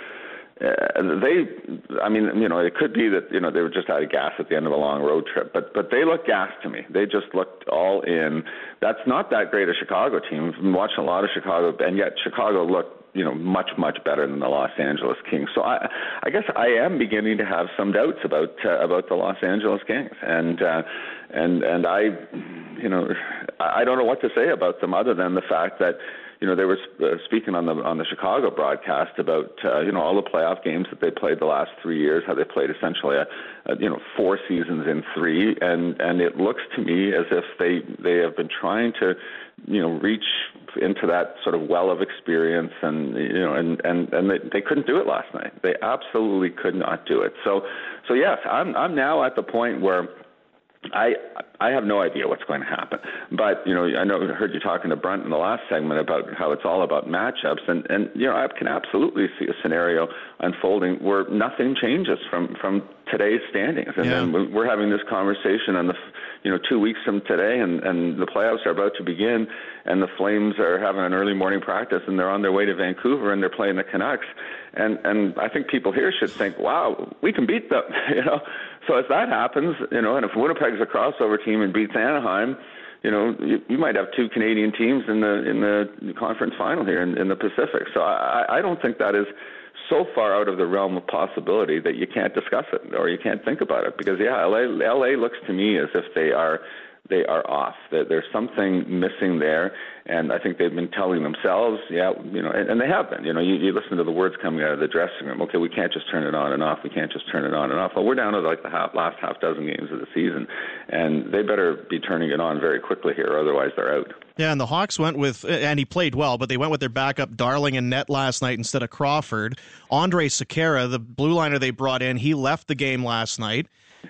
uh, they, I mean, you know, it could be that, you know, they were just out of gas at the end of a long road trip, but but they looked gassed to me. They just looked all in. That's not that great a Chicago team. I've been watching a lot of Chicago, and yet Chicago looked, you know, much, much better than the Los Angeles Kings. So I, I guess I am beginning to have some doubts about uh, about the Los Angeles Kings, and uh, and and I, you know, I don't know what to say about them other than the fact that, you know, they were uh, speaking on the on the Chicago broadcast about uh, you know, all the playoff games that they played the last three years, how they played essentially a, a you know four seasons in three, and and it looks to me as if they they have been trying to, you know, reach into that sort of well of experience, and you know and and and they, they couldn't do it last night. They absolutely could not do it. So so yes, I'm I'm now at the point where I I have no idea what's going to happen. But, you know, I know I heard you talking to Brent in the last segment about how it's all about matchups, and, and you know, I can absolutely see a scenario unfolding where nothing changes from, from today's standings. And Yeah. then we're having this conversation on the, you know, two weeks from today, and, and the playoffs are about to begin, and the Flames are having an early morning practice, and they're on their way to Vancouver, and they're playing the Canucks. And and I think people here should think, wow, we can beat them, you know. So if that happens, you know, and if Winnipeg's a crossover team and beats Anaheim, you know, you, you might have two Canadian teams in the in the conference final here in, in the Pacific. So I, I don't think that is so far out of the realm of possibility that you can't discuss it or you can't think about it. Because, yeah, L A, L A looks to me as if they are they are off. There's something missing there, and I think they've been telling themselves, yeah, you know, and, and they have been. You know, you, you listen to the words coming out of the dressing room. Okay, we can't just turn it on and off. We can't just turn it on and off. Well, we're down to like the half, last half dozen games of the season, and they better be turning it on very quickly here, otherwise they're out. Yeah, and the Hawks went with, and he played well, but they went with their backup Darling in net last night instead of Crawford. Andre Sekera, the blue liner they brought in, he left the game last night,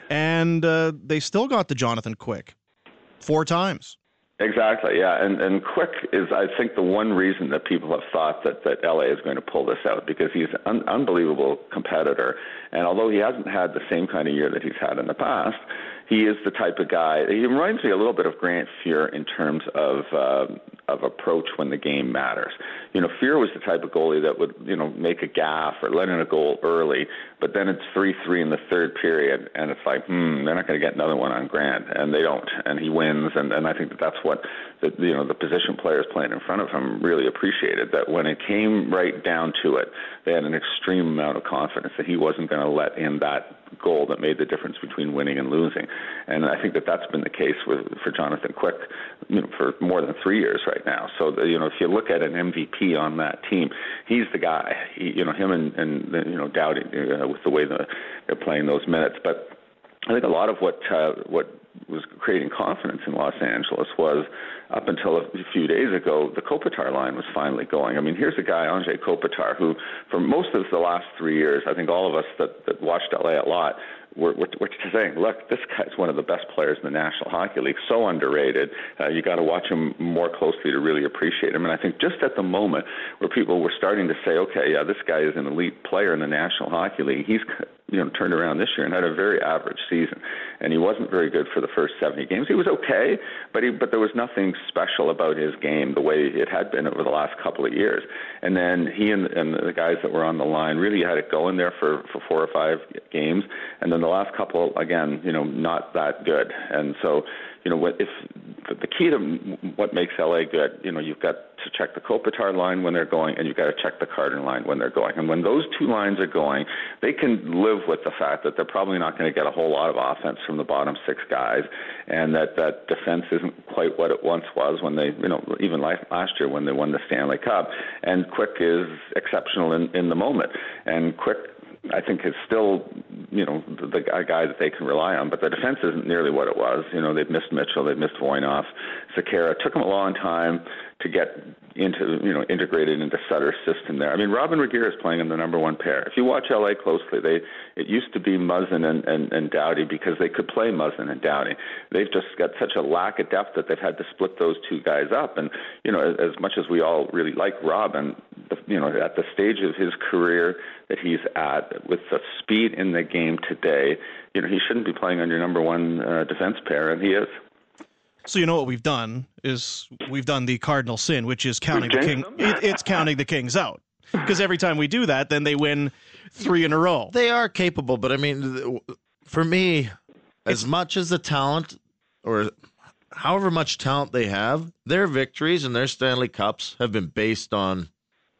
and uh, they still got the Jonathan Quick. Four times. Exactly, yeah. And and Quick is, I think, the one reason that people have thought that, that L A is going to pull this out, because he's an un- unbelievable competitor. And although he hasn't had the same kind of year that he's had in the past, he is the type of guy. He reminds me a little bit of Grant Fuhr in terms of uh, of approach when the game matters. You know, Fuhr was the type of goalie that would, you know, make a gaffe or let in a goal early, but then it's three three in the third period, and it's like, hmm, they're not going to get another one on Grant, and they don't, and he wins, and, and I think that that's what the, you know, the position players playing in front of him really appreciated, that when it came right down to it, they had an extreme amount of confidence that he wasn't going to let in that goal that made the difference between winning and losing. And I think that that's been the case with for Jonathan Quick, you know, for more than three years right now. So, the, you know, if you look at an M V P on that team, he's the guy. He, you know, him and, and you know, Doughty uh, with the way the, they're playing those minutes. But I think a lot of what uh, what was creating confidence in Los Angeles was, up until a few days ago, the Kopitar line was finally going. I mean, here's a guy, Anze Kopitar, who for most of the last three years, I think all of us that, that watched L A a lot, we're, we're, we're saying, look, this guy's one of the best players in the National Hockey League, so underrated. Uh, you got to watch him more closely to really appreciate him. And I think just at the moment where people were starting to say, okay, yeah, this guy is an elite player in the National Hockey League, he's you know turned around this year and had a very average season. And he wasn't very good for the first seventy games. He was okay, but he but there was nothing special about his game the way it had been over the last couple of years. And then he and, and the guys that were on the line really had it going there for, for four or five games. And then the last couple, again, you know, not that good. And so, you know, what if the key to what makes L A good, you know, you've got to check the Kopitar line when they're going, and you've got to check the Carter line when they're going. And when those two lines are going, they can live with the fact that they're probably not going to get a whole lot of offense from the bottom six guys, and that that defense isn't quite what it once was when they, you know, even last year when they won the Stanley Cup. And Quick is exceptional in, in the moment. And Quick, I think, is still, you know, the, the guy that they can rely on. But the defense isn't nearly what it was. You know, they've missed Mitchell, they've missed Voynov. Sekera took them a long time to get into, you know, integrated into Sutter's system there. I mean, Robin Regehr is playing in the number one pair. If you watch L A closely, they it used to be Muzzin and, and, and Doughty because they could play Muzzin and Doughty. They've just got such a lack of depth that they've had to split those two guys up. And, you know, as, as much as we all really like Robin, the, you know, at the stage of his career that he's at, with the speed in the game today, you know, he shouldn't be playing on your number one uh, defense pair, and he is. So you know what we've done is we've done the cardinal sin, which is counting the king. It, it's counting the Kings out, because every time we do that, then they win three in a row. They are capable, but I mean, for me, as much as the talent, or however much talent they have, their victories and their Stanley Cups have been based on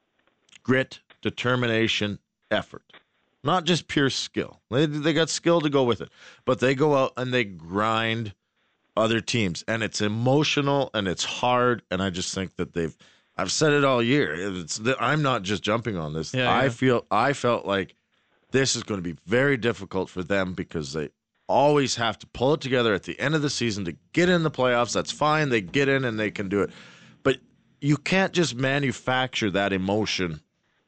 grit, determination, effort. Not just pure skill. They they got skill to go with it, but they go out and they grind other teams, and it's emotional and it's hard. And I just think that they've, I've said it all year. It's, I'm not just jumping on this. Yeah, I yeah. feel, I felt like this is going to be very difficult for them because they always have to pull it together at the end of the season to get in the playoffs. That's fine. They get in and they can do it, but you can't just manufacture that emotion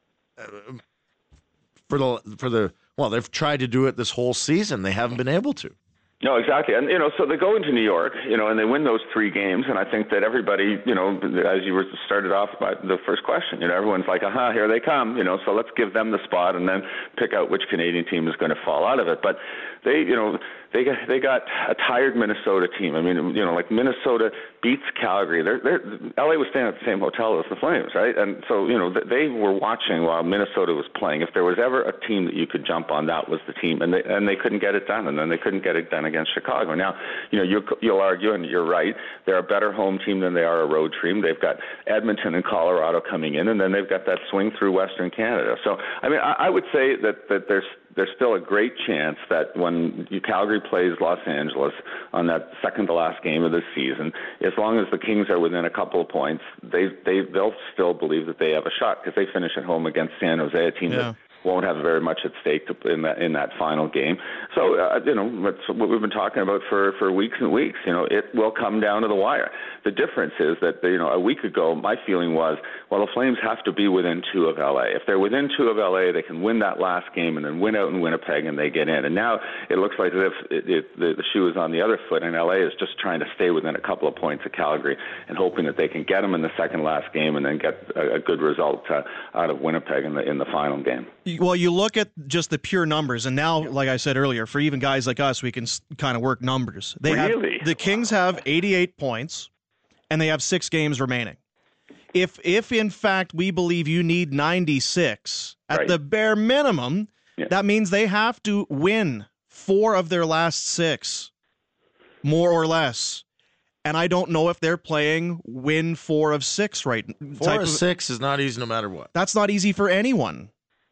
for the, for the, well, they've tried to do it this whole season. They haven't been able to. No, exactly. And, you know, so they go into New York, you know, and they win those three games. And I think that everybody, you know, as you were started off by the first question, you know, everyone's like, aha, here they come, you know, so let's give them the spot and then pick out which Canadian team is going to fall out of it. But they, you know, they got, they got a tired Minnesota team. I mean, you know, like Minnesota beats Calgary. They're, they're, L A was staying at the same hotel as the Flames, right? And so, you know, they were watching while Minnesota was playing. If there was ever a team that you could jump on, that was the team. And they, and they couldn't get it done. And then they couldn't get it done against Chicago. Now, you know, you, you'll argue, and you're right, they're a better home team than they are a road team. They've got Edmonton and Colorado coming in, and then they've got that swing through Western Canada. So, I mean, I, I would say that, that there's there's still a great chance that when Calgary plays Los Angeles on that second to last game of the season, as long as the Kings are within a couple of points, they they they'll still believe that they have a shot because they finish at home against San Jose, a team yeah. that won't have very much at stake to, in that in that final game. So uh, you know that's what we've been talking about for, for weeks and weeks. You know, it will come down to the wire. The difference is that you know a week ago my feeling was, well, the Flames have to be within two of L A. If they're within two of L A, they can win that last game and then win out in Winnipeg and they get in. And now it looks like as if it, it, the, the shoe is on the other foot, and L A is just trying to stay within a couple of points of Calgary and hoping that they can get them in the second last game and then get a, a good result uh, out of Winnipeg in the in the final game. Well, you look at just the pure numbers, and now, like I said earlier, for even guys like us, we can kind of work numbers. They really? have, the Kings have eighty-eight points, and they have six games remaining. If, if in fact, we believe you need ninety-six, at right. the bare minimum, yeah. that means they have to win four of their last six, more or less. And I don't know if they're playing win four of six right now. Four of six is not easy no matter what. That's not easy for anyone.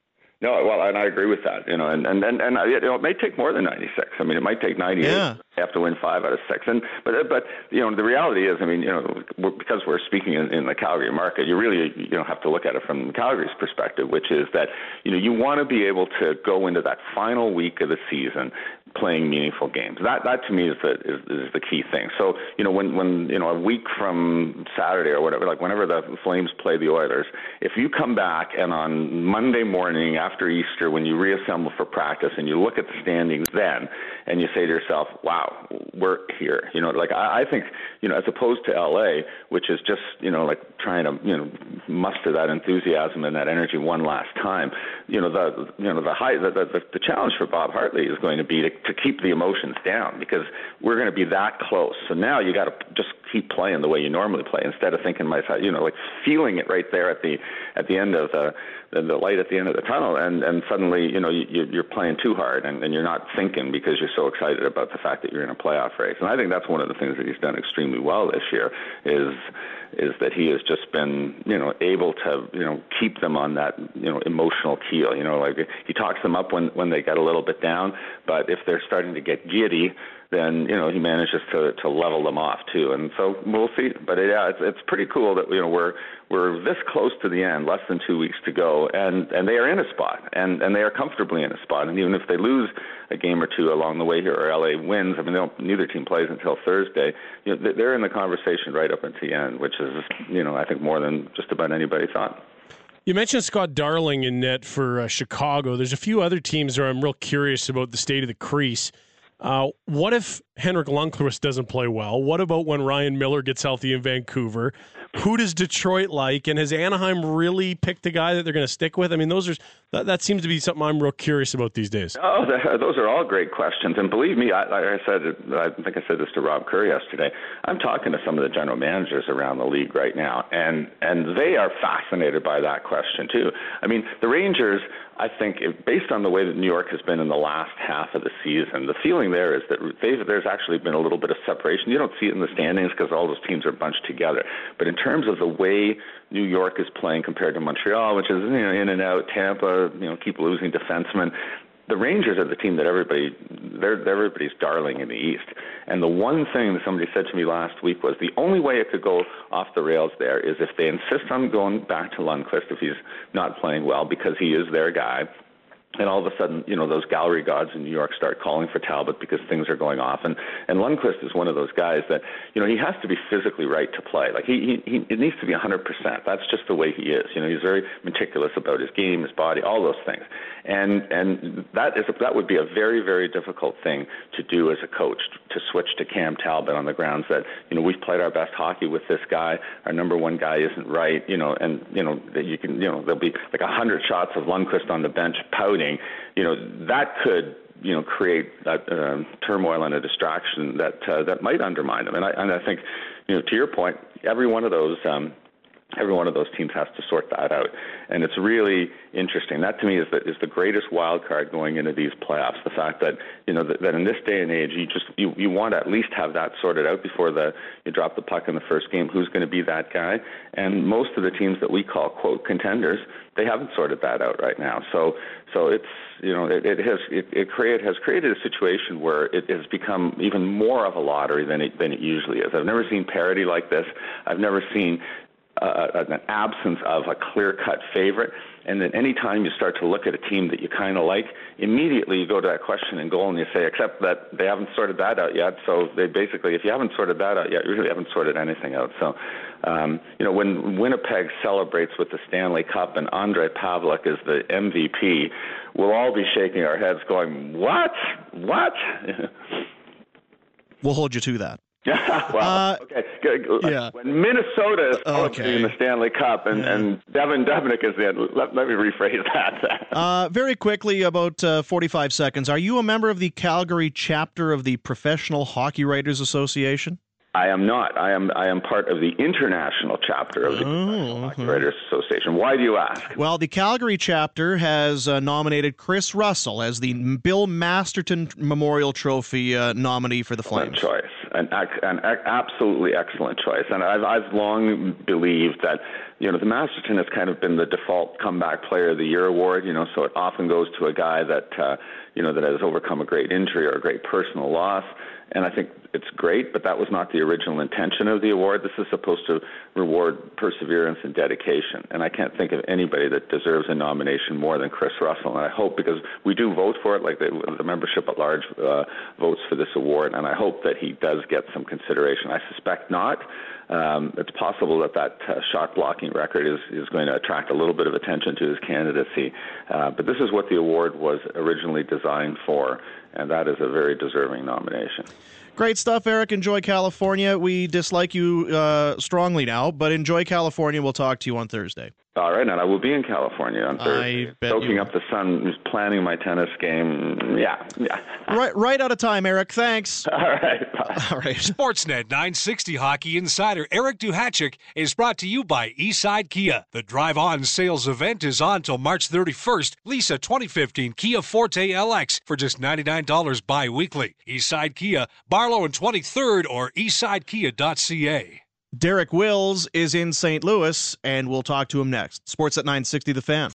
No, well, and I agree with that. You know, and and and, and you know, it may take more than ninety-six. I mean, it might take ninety-eight. Yeah. You have to win five out of six. And but but you know, the reality is, I mean, you know, because we're speaking in, in the Calgary market, you really you know have to look at it from Calgary's perspective, which is that you know you want to be able to go into that final week of the season playing meaningful games. That that to me is the is, is the key thing. So you know when when you know a week from Saturday or whatever, like whenever the Flames play the Oilers, if you come back and on Monday morning after Easter when you reassemble for practice and you look at the standings then and you say to yourself, wow, we're here. You know, like I, I think you know as opposed to L A, which is just you know like trying to you know muster that enthusiasm and that energy one last time. You know the you know the high the the, the challenge for Bob Hartley is going to be to to keep the emotions down because we're going to be that close. So now you got to just keep playing the way you normally play instead of thinking myself, you know, like feeling it right there at the at the end of the the, the light at the end of the tunnel, and, and suddenly, you know, you, you're playing too hard and, and you're not thinking because you're so excited about the fact that you're in a playoff race. And I think that's one of the things that he's done extremely well this year is is that he has just been, you know, able to, you know, keep them on that, you know, emotional keel. You know, like he talks them up when, when they get a little bit down, but if they're starting to get giddy, then, you know, he manages to, to level them off too. And so we'll see. But yeah, it's, it's pretty cool that, you know, we're, we're this close to the end, less than two weeks to go, and, and they are in a spot, and, and they are comfortably in a spot. And even if they lose a game or two along the way here, or L A wins, I mean, they don't, neither team plays until Thursday, you know, they're in the conversation right up until the end, which is, you know, I think more than just about anybody thought. You mentioned Scott Darling in net for uh, Chicago. There's a few other teams where I'm real curious about the state of the crease. Uh, what if Henrik Lundqvist doesn't play well? What about when Ryan Miller gets healthy in Vancouver? Who does Detroit like? And has Anaheim really picked a guy that they're going to stick with? I mean, those are that, that seems to be something I'm real curious about these days. Oh, those are all great questions. And believe me, I, like I said, I think I said this to Rob Kerr yesterday. I'm talking to some of the general managers around the league right now, and and they are fascinated by that question too. I mean, the Rangers, I think, based on the way that New York has been in the last half of the season, the feeling there is that there's actually been a little bit of separation. You don't see it in the standings because all those teams are bunched together. But in terms of the way New York is playing compared to Montreal, which is, you know, in and out, Tampa, you know, keep losing defensemen, the Rangers are the team that everybody, they're, they're everybody's darling in the East. And the one thing that somebody said to me last week was the only way it could go off the rails there is if they insist on going back to Lundqvist if he's not playing well because he is their guy. And all of a sudden, you know, those gallery gods in New York start calling for Talbot because things are going off. And, and Lundqvist is one of those guys that, you know, he has to be physically right to play. Like, he, he, he it needs to be one hundred percent. That's just the way he is. You know, he's very meticulous about his game, his body, all those things. And and that is a, that would be a very, very difficult thing to do as a coach, to switch to Cam Talbot on the grounds that, you know, we've played our best hockey with this guy. Our number one guy isn't right, you know, and, you know, that you can, you know, there'll be like one hundred shots of Lundqvist on the bench pouting. You know, that could, you know, create that uh, turmoil and a distraction that uh, that might undermine them. And I, and I think, you know, to your point, every one of those um, every one of those teams has to sort that out. And it's really interesting. That to me is the, is the greatest wild card going into these playoffs. The fact that, you know, that, that in this day and age, you just, you, you want to at least have that sorted out before the, you drop the puck in the first game. Who's going to be that guy? And most of the teams that we call, quote, contenders, they haven't sorted that out right now. So, so it's, you know, it, it has, it, it create, has created a situation where it has become even more of a lottery than it, than it usually is. I've never seen parity like this. I've never seen Uh, an absence of a clear-cut favorite, and then any time you start to look at a team that you kind of like, immediately you go to that question and goal and you say, except that they haven't sorted that out yet. So they basically, if you haven't sorted that out yet, you really haven't sorted anything out. So, um, you know, when Winnipeg celebrates with the Stanley Cup and Andrei Pavlik is the M V P, we'll all be shaking our heads going, what? What? We'll hold you to that. well, uh, okay. Yeah. When Minnesota is celebrating okay. the Stanley Cup and, yeah. and Devin Dubnyk is in, let, let me rephrase that. uh, very quickly, about uh, forty-five seconds. Are you a member of the Calgary chapter of the Professional Hockey Writers Association? I am not. I am I am part of the international chapter of the oh, Professional Hockey uh-huh. Writers Association. Why do you ask? Well, the Calgary chapter has uh, nominated Chris Russell as the Bill Masterton Memorial Trophy uh, nominee for the Flames. Excellent choice. An, an absolutely excellent choice. And I've, I've long believed that, you know, the Masterton has kind of been the default comeback player of the year award, you know, so it often goes to a guy that, uh, you know, that has overcome a great injury or a great personal loss. And I think it's great, but that was not the original intention of the award. This is supposed to reward perseverance and dedication. And I can't think of anybody that deserves a nomination more than Chris Russell. And I hope, because we do vote for it, like the, the membership at large uh, votes for this award, and I hope that he does get some consideration. I suspect not. Um, it's possible that that uh, shot blocking record is, is going to attract a little bit of attention to his candidacy. Uh, but this is what the award was originally designed for, and that is a very deserving nomination. Great stuff, Eric. Enjoy California. We dislike you uh, strongly now, but enjoy California. We'll talk to you on Thursday. All right, and I will be in California on Thursday, soaking up the sun, planning my tennis game. Yeah, yeah. Right, right out of time, Eric. Thanks. All right, bye. All right. Sportsnet nine sixty Hockey Insider Eric Duhatschek is brought to you by Eastside Kia. The Drive On sales event is on till March thirty-first. Lease a twenty fifteen Kia Forte L X for just ninety-nine dollars bi-weekly. Eastside Kia, Barlow and twenty-third or eastside kia dot c a. Derek Wills is in Saint Louis, and we'll talk to him next. Sportsnet nine sixty The Fan.